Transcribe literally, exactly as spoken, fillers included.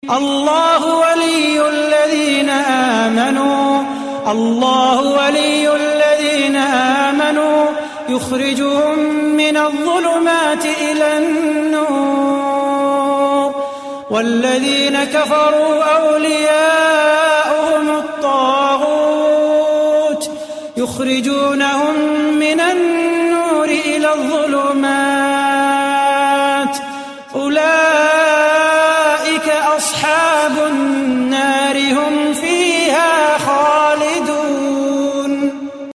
الله ولي الذين آمنوا الله ولي الذين آمنوا يخرجهم من الظلمات إلى النور والذين كفروا أولياؤهم الطاغوت يخرجونهم من النور إلى الظلمات أولئك أصحاب